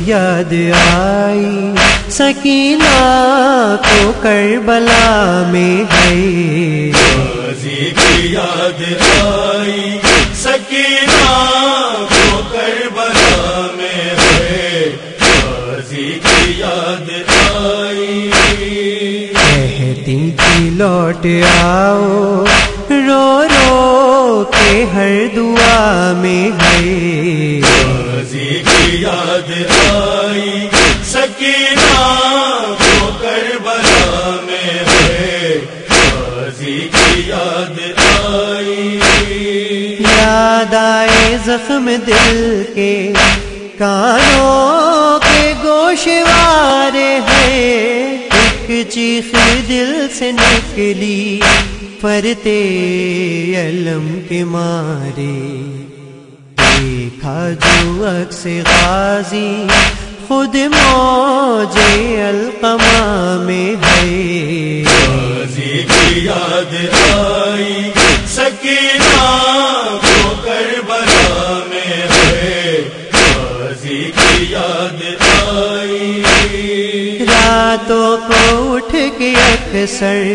یاد آئی سکینہ کو کربلا میں ہے، غازی کی یاد آئی سکینہ کو کربلا میں ہے، غازی کی یاد آئی، کہتی تھی لوٹ آؤ رو رو کے ہر دعا میں ہے، غازی کی یاد آئی سکینہ کو کربلا میں ہے، غازی کی یاد آئی، یاد آئے زخم دل کے کانوں کے گوشوارے ہیں، ایک چیخ دل سے نکلی فرتے علم کے مارے، دیکھا جو عکس غازی خود موج القما میں ہے، غازی کی یاد آئی سکینہ کو کربلا میں ہے، غازی کی یاد آئی، راتوں کو اٹھ کے اکثر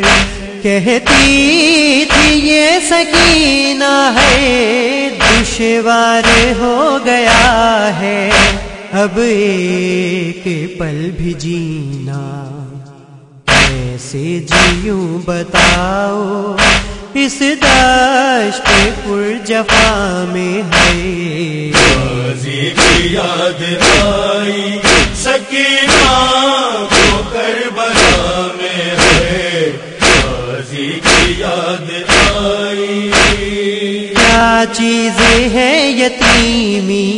کہتی تھی یہ سکینہ ہے، دشوار ہو گیا ہے اب ایک پل بھی جینا، کیسے جیوں بتاؤ اس دشت پر جفا میں ہے، غازی کی یاد آئی سکینہ کو کربلا میں ہے، غازی کی یاد آئی، کیا چیز ہے یتیمی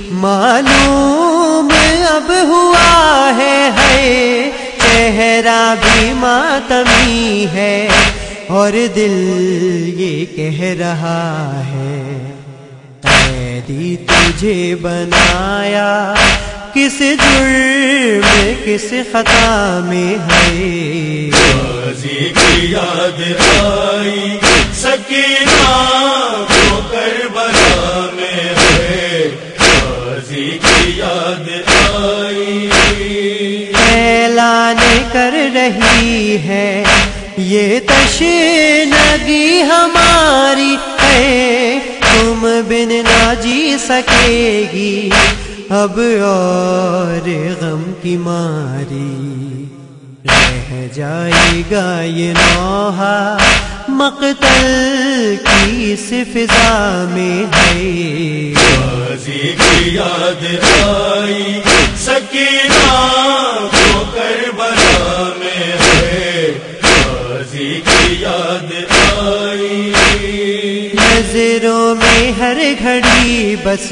معلوم اب ہوا ہے، چہرہ بھی ماتمی ہے اور دل یہ کہہ رہا ہے، قیدی تجھے بنایا کس جرم کس خطا میں ہے، غازی کی یاد آئی سکینہ کو کربلا میں ہے، غازی کی یاد آئی، اعلان کر رہی ہے یہ تشنگی ہماری ہے، تم بن نہ جی سکے گی اب اور غم کی ماری، رہ جائے گا یہ نوحہ مقتل کی اس فضا میں ہے، غازی کی یاد آئی سکینہ کو کربلا میں ہے، غازی کی یاد آئی، نظروں میں ہر گھڑی بس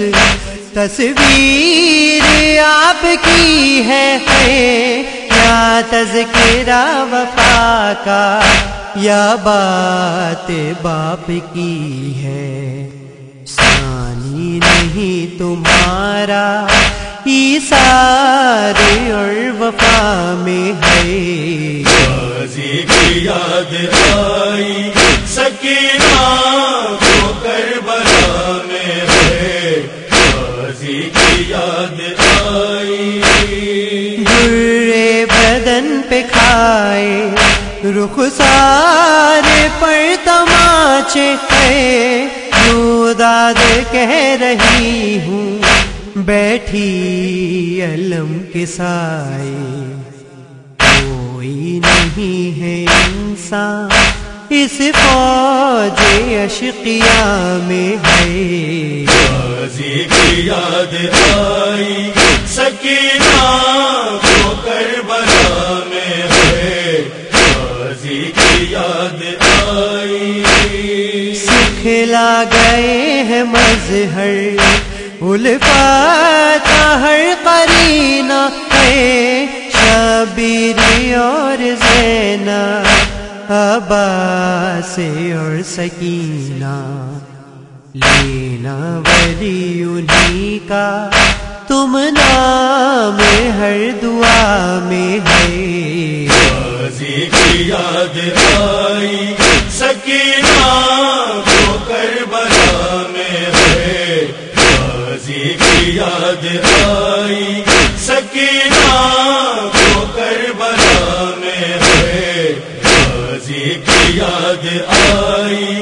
تصویر آپ کی ہے، کیا تذکرہ وفا کا یا بات باپ کی ہے، ثانی نہیں تمہارا ایثار اور وفا میں ہے، غازی کی یاد آئی سکینہ کو کربلا میں ہے، غازی کی یاد آئی، برے بدن پہ کھائے رخسار پر تماچے ہے، یوں داد کہہ رہی ہوں بیٹھی علم کے سائے، کوئی نہیں ہے انسان اس فوج اشقیاء میں ہے، غازی کی یاد آئی سکینہ کو کربلا میں ہے، غازی کی یاد آئی، سکھلا گئے ہیں مظہر الفت ہر قرینہ ہے، شبیر اور زینب عباس اور سکینہ، لینا ولی انہی کا تم نام ہر دعا میں ہے، غازی کی یاد آئی سکینہ کو کربلا میں ہے، غازی کی یاد آئی سکینہ کو کربلا میں ہے غازی کی یاد آئی